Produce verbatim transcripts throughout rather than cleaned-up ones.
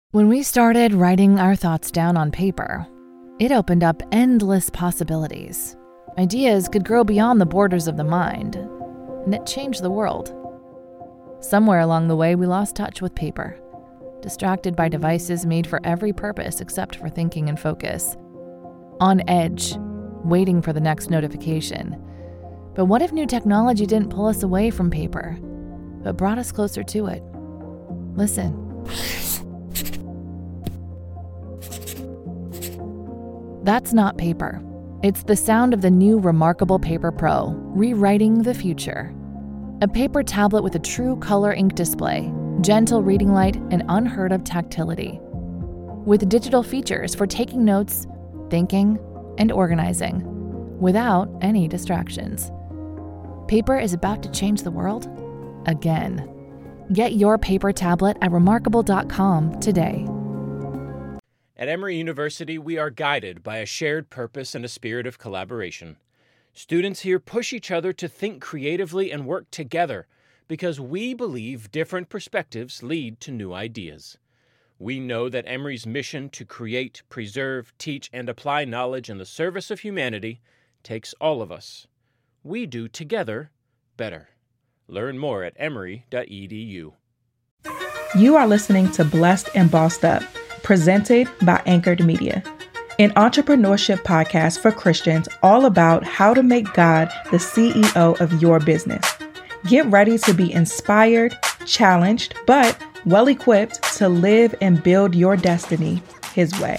When we started writing our thoughts down on paper, it opened up endless possibilities. Ideas could grow beyond the borders of the mind, and it changed the world. Somewhere along the way, we lost touch with paper, distracted by devices made for every purpose except for thinking and focus. On edge, waiting for the next notification. But what if new technology didn't pull us away from paper, but brought us closer to it? Listen. That's not paper. It's the sound of the new Remarkable Paper Pro, rewriting the future. A paper tablet with a true color ink display, gentle reading light, and unheard of tactility. With digital features for taking notes, thinking, and organizing, without any distractions. Paper is about to change the world again. Get your paper tablet at remarkable dot com today. At Emory University, we are guided by a shared purpose and a spirit of collaboration. Students here push each other to think creatively and work together because we believe different perspectives lead to new ideas. We know that Emory's mission to create, preserve, teach, and apply knowledge in the service of humanity takes all of us. We do together better. Learn more at emory dot e d u. You are listening to Blessed and Bossed Up, presented by Anchored Media, an entrepreneurship podcast for Christians all about how to make God the C E O of your business. Get ready to be inspired, challenged, but well-equipped to live and build your destiny His way.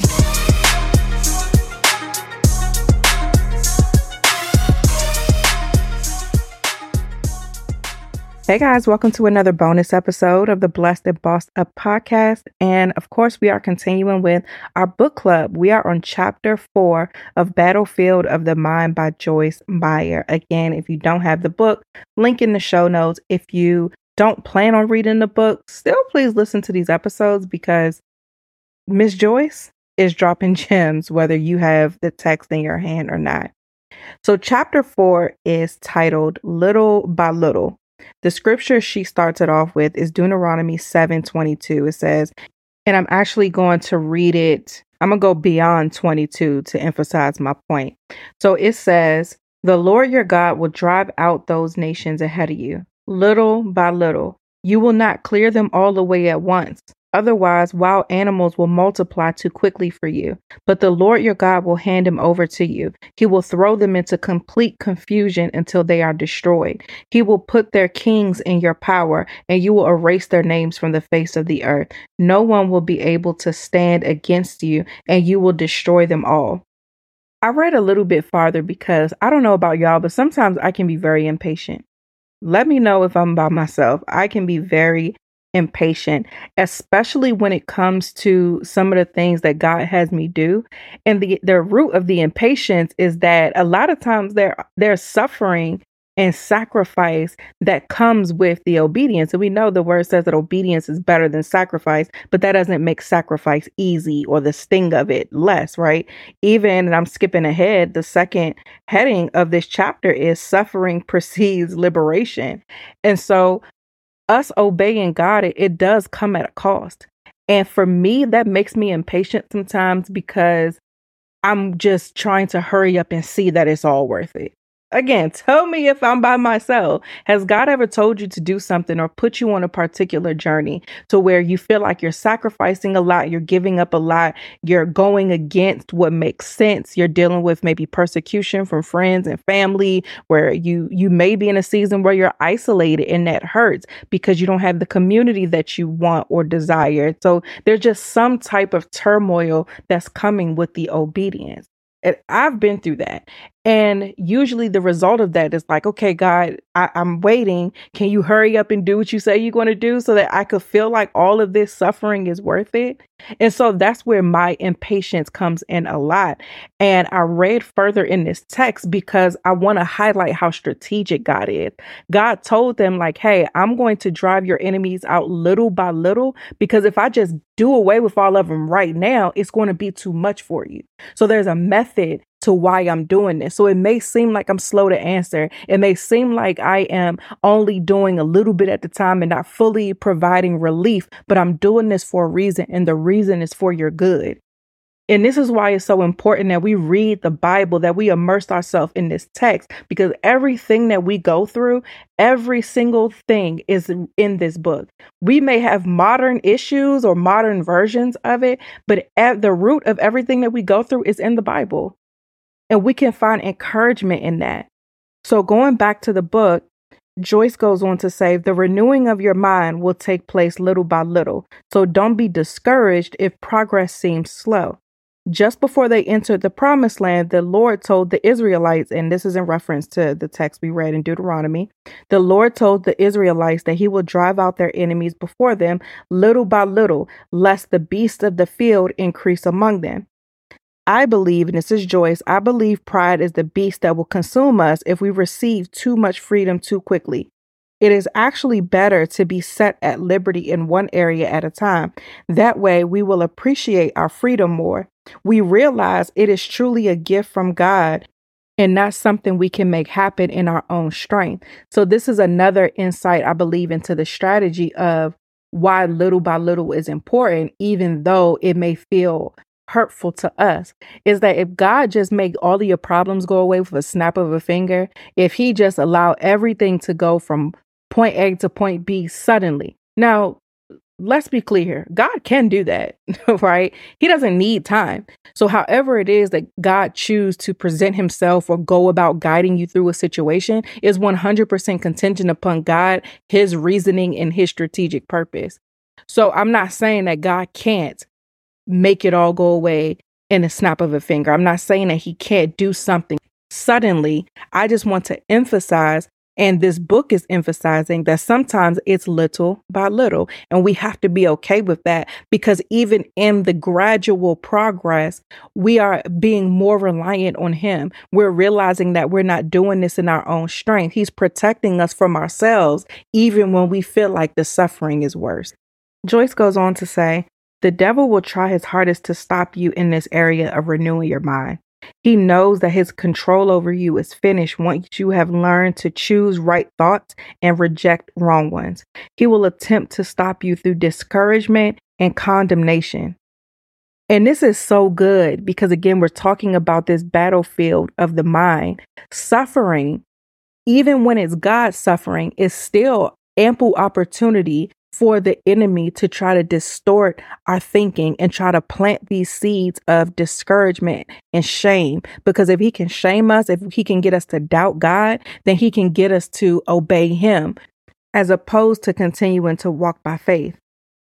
Hey guys, welcome to another bonus episode of the Blessed and Bossed Up podcast. And of course, we are continuing with our book club. We are on chapter four of Battlefield of the Mind by Joyce Meyer. Again, if you don't have the book, link in the show notes. If you don't plan on reading the book, still please listen to these episodes because Miss Joyce is dropping gems, whether you have the text in your hand or not. So chapter four is titled Little by Little. The scripture she starts it off with is Deuteronomy seven twenty-two. It says, and I'm actually going to read it. I'm going to go beyond twenty-two to emphasize my point. So it says, the Lord your God will drive out those nations ahead of you, little by little. You will not clear them all the way at once. Otherwise, wild animals will multiply too quickly for you. But the Lord your God will hand them over to you. He will throw them into complete confusion until they are destroyed. He will put their kings in your power, and you will erase their names from the face of the earth. No one will be able to stand against you, and you will destroy them all. I read a little bit farther because I don't know about y'all, but sometimes I can be very impatient. Let me know if I'm by myself. I can be very impatient, especially when it comes to some of the things that God has me do. And the, the root of the impatience is that a lot of times there there's suffering and sacrifice that comes with the obedience. And we know the word says that obedience is better than sacrifice, but that doesn't make sacrifice easy or the sting of it less, right? Even, and I'm skipping ahead, the second heading of this chapter is suffering precedes liberation. And so us obeying God, it, it does come at a cost. And for me, that makes me impatient sometimes because I'm just trying to hurry up and see that it's all worth it. Again, tell me if I'm by myself. Has God ever told you to do something or put you on a particular journey to where you feel like you're sacrificing a lot, you're giving up a lot, you're going against what makes sense, you're dealing with maybe persecution from friends and family, where you you may be in a season where you're isolated and that hurts because you don't have the community that you want or desire. So there's just some type of turmoil that's coming with the obedience. And I've been through that. And usually the result of that is like, okay, God, I, I'm waiting. Can you hurry up and do what you say you're going to do so that I could feel like all of this suffering is worth it? And so that's where my impatience comes in a lot. And I read further in this text because I want to highlight how strategic God is. God told them like, hey, I'm going to drive your enemies out little by little, because if I just do away with all of them right now, it's going to be too much for you. So there's a method to why I'm doing this. So it may seem like I'm slow to answer. It may seem like I am only doing a little bit at the time and not fully providing relief, but I'm doing this for a reason, and the reason is for your good. And this is why it's so important that we read the Bible, that we immerse ourselves in this text, because everything that we go through, every single thing is in this book. We may have modern issues or modern versions of it, but at the root of everything that we go through is in the Bible. And we can find encouragement in that. So going back to the book, Joyce goes on to say, the renewing of your mind will take place little by little. So don't be discouraged if progress seems slow. Just before they entered the promised land, the Lord told the Israelites, and this is in reference to the text we read in Deuteronomy, the Lord told the Israelites that he will drive out their enemies before them little by little, lest the beasts of the field increase among them. I believe, and this is Joyce, I believe pride is the beast that will consume us if we receive too much freedom too quickly. It is actually better to be set at liberty in one area at a time. That way, we will appreciate our freedom more. We realize it is truly a gift from God and not something we can make happen in our own strength. So this is another insight, I believe, into the strategy of why little by little is important, even though it may feel hurtful to us, is that if God just make all of your problems go away with a snap of a finger, if he just allow everything to go from point A to point B suddenly. Now, let's be clear. God can do that, right? He doesn't need time. So however it is that God chooses to present himself or go about guiding you through a situation is one hundred percent contingent upon God, his reasoning, and his strategic purpose. So I'm not saying that God can't make it all go away in a snap of a finger. I'm not saying that he can't do something suddenly. I just want to emphasize, and this book is emphasizing, that sometimes it's little by little, and we have to be okay with that, because even in the gradual progress, we are being more reliant on him. We're realizing that we're not doing this in our own strength. He's protecting us from ourselves, even when we feel like the suffering is worse. Joyce goes on to say, the devil will try his hardest to stop you in this area of renewing your mind. He knows that his control over you is finished once you have learned to choose right thoughts and reject wrong ones. He will attempt to stop you through discouragement and condemnation. And this is so good because, again, we're talking about this battlefield of the mind. Suffering, even when it's God's suffering, is still ample opportunity for the enemy to try to distort our thinking and try to plant these seeds of discouragement and shame. Because if he can shame us, if he can get us to doubt God, then he can get us to obey him as opposed to continuing to walk by faith.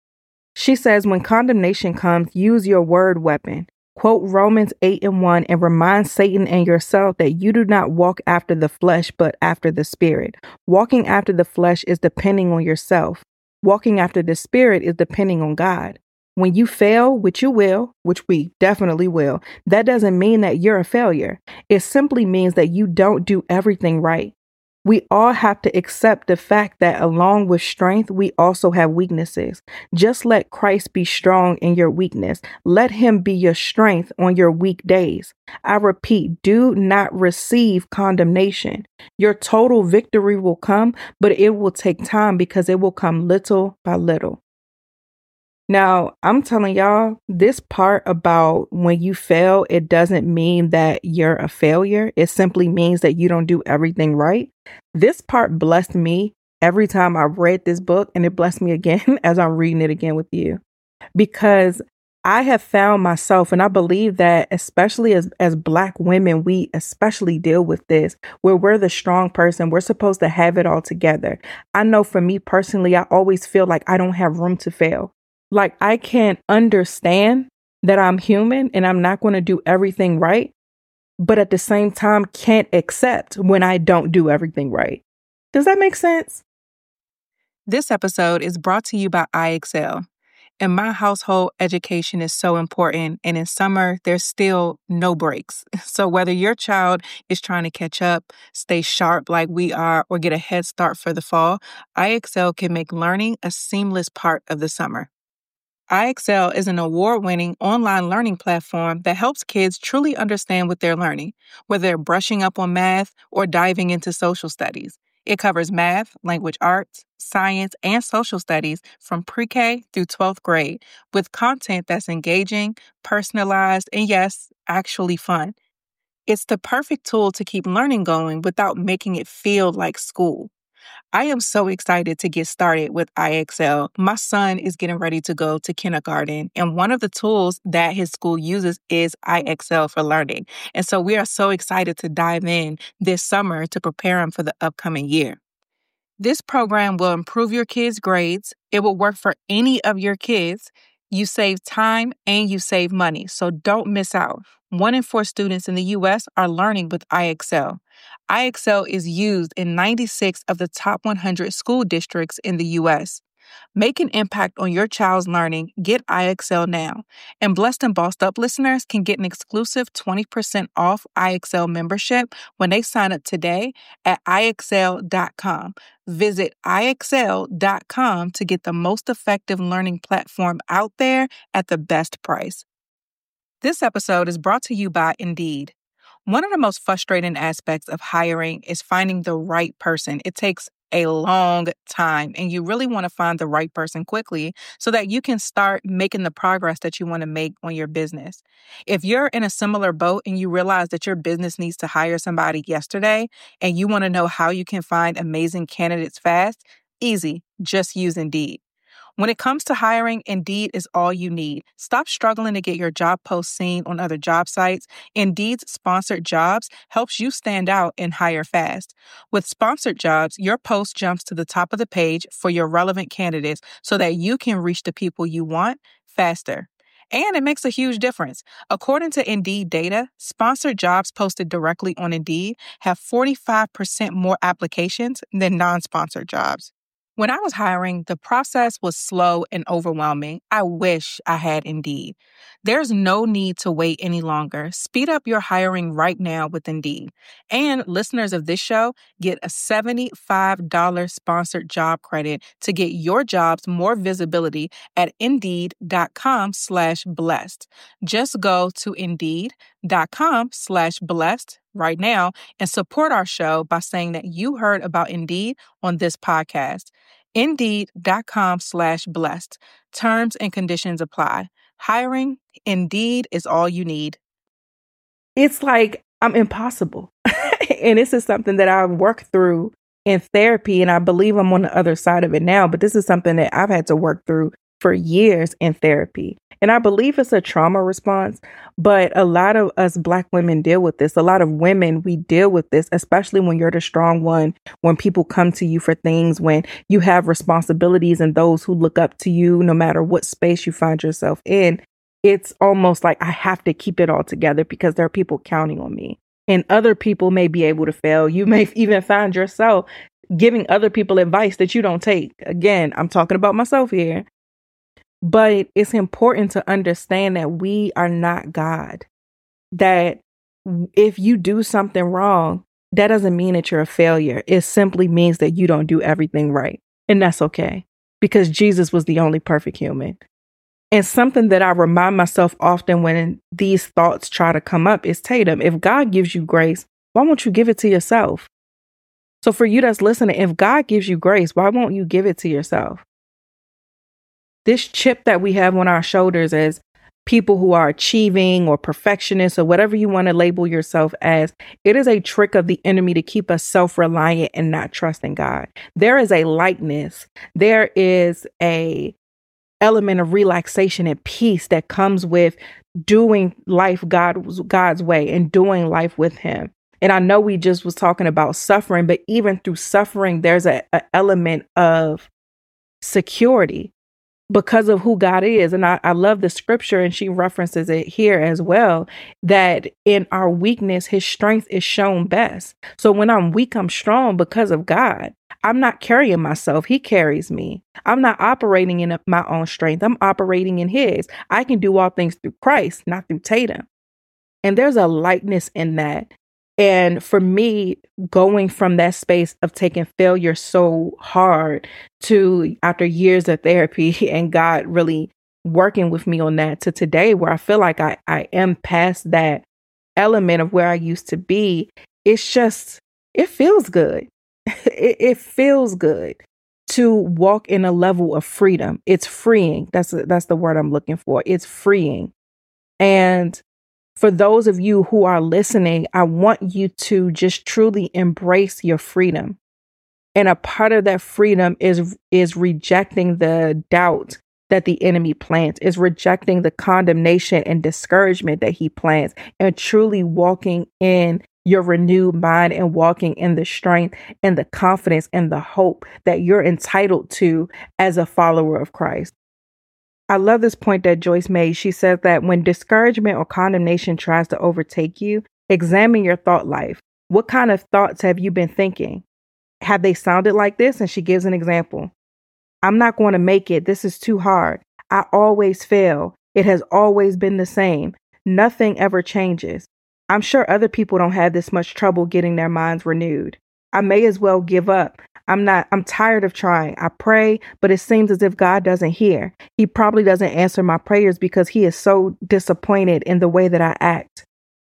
She says, when condemnation comes, use your word weapon. Quote Romans eight and one and remind Satan and yourself that you do not walk after the flesh, but after the spirit. Walking after the flesh is depending on yourself. Walking after the spirit is depending on God. When you fail, which you will, which we definitely will, that doesn't mean that you're a failure. It simply means that you don't do everything right. We all have to accept the fact that along with strength, we also have weaknesses. Just let Christ be strong in your weakness. Let him be your strength on your weak days. I repeat, do not receive condemnation. Your total victory will come, but it will take time because it will come little by little. Now, I'm telling y'all, this part about when you fail, it doesn't mean that you're a failure. It simply means that you don't do everything right. This part blessed me every time I read this book, and it blessed me again as I'm reading it again with you. Because I have found myself, and I believe that especially as, as Black women, we especially deal with this, where we're the strong person. We're supposed to have it all together. I know for me personally, I always feel like I don't have room to fail. Like I can't understand that I'm human and I'm not going to do everything right, but at the same time can't accept when I don't do everything right. Does that make sense? This episode is brought to you by I Excel. In my household, education is so important, and in summer, there's still no breaks. So whether your child is trying to catch up, stay sharp like we are, or get a head start for the fall, I Excel can make learning a seamless part of the summer. iExcel is an award-winning online learning platform that helps kids truly understand what they're learning, whether they're brushing up on math or diving into social studies. It covers math, language arts, science, and social studies from pre-K through twelfth grade with content that's engaging, personalized, and yes, actually fun. It's the perfect tool to keep learning going without making it feel like school. I am so excited to get started with iExcel. My son is getting ready to go to kindergarten, and one of the tools that his school uses is iExcel for learning. And so we are so excited to dive in this summer to prepare him for the upcoming year. This program will improve your kids' grades. It will work for any of your kids. You save time and you save money, so don't miss out. One in four students in the U S are learning with iExcel. iExcel is used in ninety-six of the top one hundred school districts in the U S. Make an impact on your child's learning. Get iExcel now. And Blessed and Bossed Up listeners can get an exclusive twenty percent off iExcel membership when they sign up today at i x l dot com. Visit i x l dot com to get the most effective learning platform out there at the best price. This episode is brought to you by Indeed. One of the most frustrating aspects of hiring is finding the right person. It takes a long time, and you really want to find the right person quickly so that you can start making the progress that you want to make on your business. If you're in a similar boat and you realize that your business needs to hire somebody yesterday and you want to know how you can find amazing candidates fast, easy, just use Indeed. When it comes to hiring, Indeed is all you need. Stop struggling to get your job post seen on other job sites. Indeed's sponsored jobs helps you stand out and hire fast. With sponsored jobs, your post jumps to the top of the page for your relevant candidates so that you can reach the people you want faster. And it makes a huge difference. According to Indeed data, sponsored jobs posted directly on Indeed have forty-five percent more applications than non-sponsored jobs. When I was hiring, the process was slow and overwhelming. I wish I had Indeed. There's no need to wait any longer. Speed up your hiring right now with Indeed. And listeners of this show get a seventy-five dollars sponsored job credit to get your jobs more visibility at Indeed.com slash blessed. Just go to Indeed.com slash blessed right now and support our show by saying that you heard about Indeed on this podcast. Indeed.com slash blessed. Terms and conditions apply. Hiring, Indeed is all you need. It's like I'm impossible. And this is something that I've worked through in therapy, and I believe I'm on the other side of it now, but this is something that I've had to work through for years in therapy. And I believe it's a trauma response, but a lot of us Black women deal with this. A lot of women, we deal with this, especially when you're the strong one, when people come to you for things, when you have responsibilities and those who look up to you, no matter what space you find yourself in. It's almost like I have to keep it all together because there are people counting on me. And other people may be able to fail. You may even find yourself giving other people advice that you don't take. Again, I'm talking about myself here. But it's important to understand that we are not God. That if you do something wrong, that doesn't mean that you're a failure. It simply means that you don't do everything right. And that's okay, because Jesus was the only perfect human. And something that I remind myself often when these thoughts try to come up is, Tatum, if God gives you grace, why won't you give it to yourself? So for you that's listening, if God gives you grace, why won't you give it to yourself? This chip that we have on our shoulders as people who are achieving or perfectionists or whatever you want to label yourself as, it is a trick of the enemy to keep us self-reliant and not trusting God. There is a lightness. There is a element of relaxation and peace that comes with doing life God, God's way and doing life with Him. And I know we just was talking about suffering, but even through suffering, there's a, a element of security because of who God is. And I, I love the scripture, and she references it here as well, that in our weakness, His strength is shown best. So when I'm weak, I'm strong because of God. I'm not carrying myself. He carries me. I'm not operating in my own strength. I'm operating in His. I can do all things through Christ, not through Tatum. And there's a lightness in that. And for me, going from that space of taking failure so hard to after years of therapy and God really working with me on that to today, where I feel like I, I am past that element of where I used to be. It's just, it feels good. it, it feels good to walk in a level of freedom. It's freeing. That's that's the word I'm looking for. It's freeing. And for those of you who are listening, I want you to just truly embrace your freedom. And a part of that freedom is is rejecting the doubt that the enemy plants, is rejecting the condemnation and discouragement that he plants, and truly walking in your renewed mind and walking in the strength and the confidence and the hope that you're entitled to as a follower of Christ. I love this point that Joyce made. She said that when discouragement or condemnation tries to overtake you, examine your thought life. What kind of thoughts have you been thinking? Have they sounded like this? And she gives an example. I'm not going to make it. This is too hard. I always fail. It has always been the same. Nothing ever changes. I'm sure other people don't have this much trouble getting their minds renewed. I may as well give up. I'm not, I'm tired of trying. I pray, but it seems as if God doesn't hear. He probably doesn't answer my prayers because he is so disappointed in the way that I act.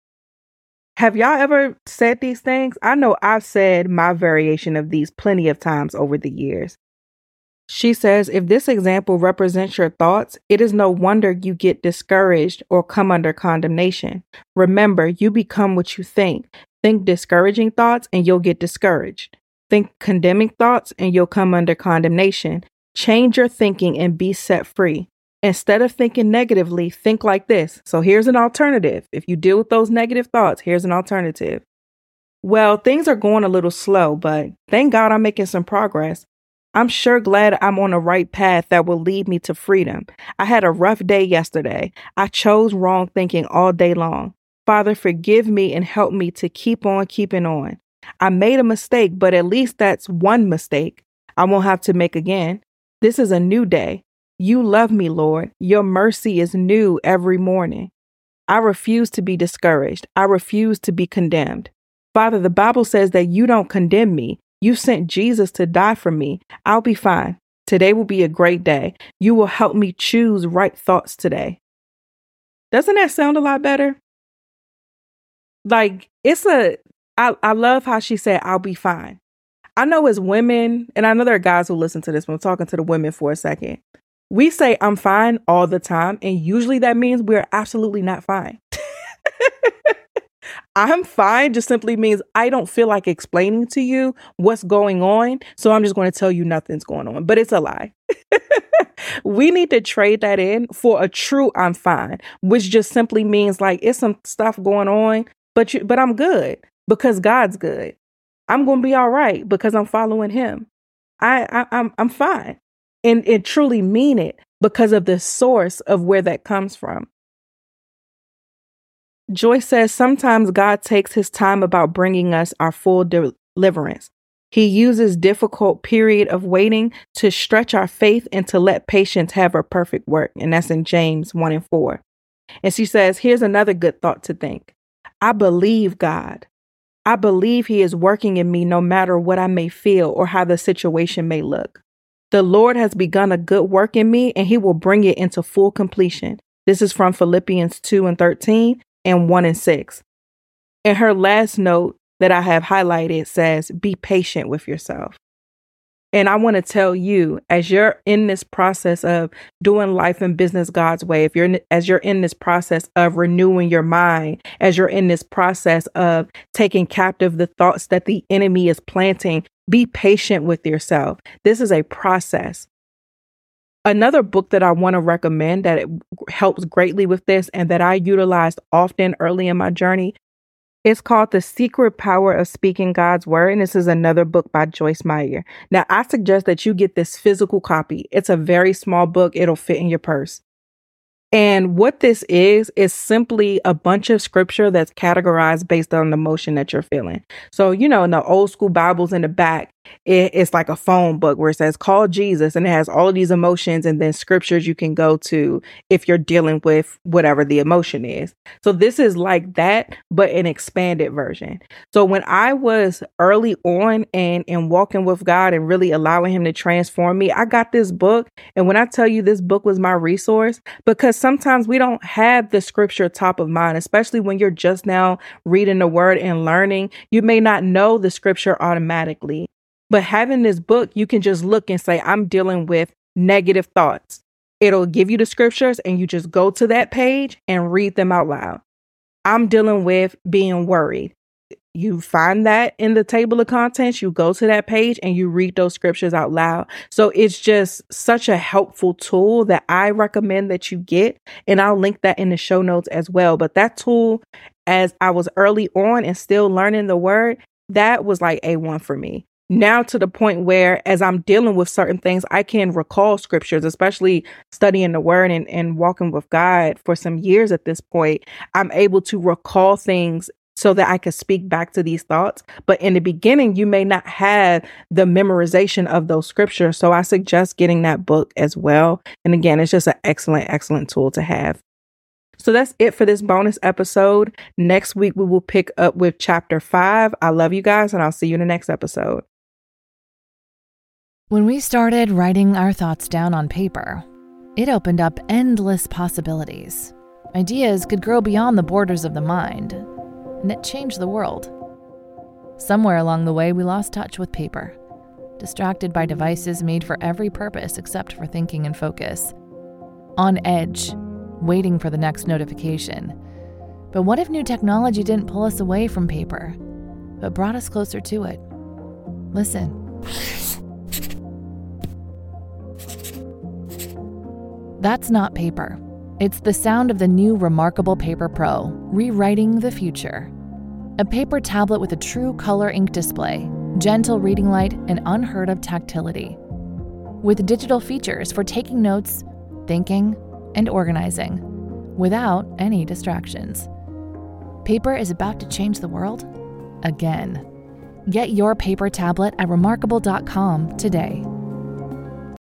Have y'all ever said these things? I know I've said my variation of these plenty of times over the years. She says, if this example represents your thoughts, it is no wonder you get discouraged or come under condemnation. Remember, you become what you think. Think discouraging thoughts and you'll get discouraged. Think condemning thoughts and you'll come under condemnation. Change your thinking and be set free. Instead of thinking negatively, think like this. So here's an alternative. If you deal with those negative thoughts, here's an alternative. Well, things are going a little slow, but thank God I'm making some progress. I'm sure glad I'm on the right path that will lead me to freedom. I had a rough day yesterday. I chose wrong thinking all day long. Father, forgive me and help me to keep on keeping on. I made a mistake, but at least that's one mistake I won't have to make again. This is a new day. You love me, Lord. Your mercy is new every morning. I refuse to be discouraged. I refuse to be condemned. Father, the Bible says that you don't condemn me. You sent Jesus to die for me. I'll be fine. Today will be a great day. You will help me choose right thoughts today. Doesn't that sound a lot better? Like, it's a, I, I love how she said, I'll be fine. I know as women, and I know there are guys who listen to this, but I'm talking to the women for a second. We say I'm fine all the time. And usually that means we're absolutely not fine. I'm fine just simply means I don't feel like explaining to you what's going on. So I'm just going to tell you nothing's going on. But it's a lie. We need to trade that in for a true I'm fine, which just simply means like it's some stuff going on, but you, but I'm good because God's good. I'm going to be all right because I'm following him. I, I I'm I'm fine. And, and truly mean it because of the source of where that comes from. Joyce says sometimes God takes his time about bringing us our full de- deliverance. He uses difficult period of waiting to stretch our faith and to let patience have her perfect work. And that's in James one and four. And she says, here's another good thought to think. I believe God. I believe he is working in me no matter what I may feel or how the situation may look. The Lord has begun a good work in me and he will bring it into full completion. This is from Philippians two and thirteen and one and six. And her last note that I have highlighted says, be patient with yourself. And I want to tell you, as you're in this process of doing life and business God's way, if you're in, as you're in this process of renewing your mind, as you're in this process of taking captive the thoughts that the enemy is planting, be patient with yourself. This is a process. Another book that I want to recommend that it helps greatly with this and that I utilized often early in my journey, it's called The Secret Power of Speaking God's Word. And this is another book by Joyce Meyer. Now, I suggest that you get this physical copy. It's a very small book. It'll fit in your purse. And what this is, is simply a bunch of scripture that's categorized based on the emotion that you're feeling. So, you know, in the old school Bibles in the back, it, it's like a phone book where it says call Jesus, and it has all of these emotions and then scriptures you can go to if you're dealing with whatever the emotion is. So this is like that, but an expanded version. So when I was early on and, and walking with God and really allowing him to transform me, I got this book. And when I tell you this book was my resource, because sometimes we don't have the scripture top of mind, especially when you're just now reading the word and learning. You may not know the scripture automatically, but having this book, you can just look and say, I'm dealing with negative thoughts. It'll give you the scriptures and you just go to that page and read them out loud. I'm dealing with being worried. You find that in the table of contents, you go to that page and you read those scriptures out loud. So it's just such a helpful tool that I recommend that you get. And I'll link that in the show notes as well. But that tool, as I was early on and still learning the word, that was like A one for me. Now to the point where as I'm dealing with certain things, I can recall scriptures, especially studying the word and, and walking with God for some years at this point. I'm able to recall things so that I could speak back to these thoughts. But in the beginning, you may not have the memorization of those scriptures. So I suggest getting that book as well. And again, it's just an excellent, excellent tool to have. So that's it for this bonus episode. Next week, we will pick up with chapter five. I love you guys, and I'll see you in the next episode. When we started writing our thoughts down on paper, it opened up endless possibilities. Ideas could grow beyond the borders of the mind, and it changed the world. Somewhere along the way, we lost touch with paper, distracted by devices made for every purpose except for thinking and focus. On edge, waiting for the next notification. But what if new technology didn't pull us away from paper, but brought us closer to it? Listen. That's not paper. It's the sound of the new Remarkable Paper Pro, rewriting the future. A paper tablet with a true color ink display, gentle reading light, and unheard of tactility. With digital features for taking notes, thinking, and organizing, without any distractions. Paper is about to change the world again. Get your paper tablet at remarkable dot com today.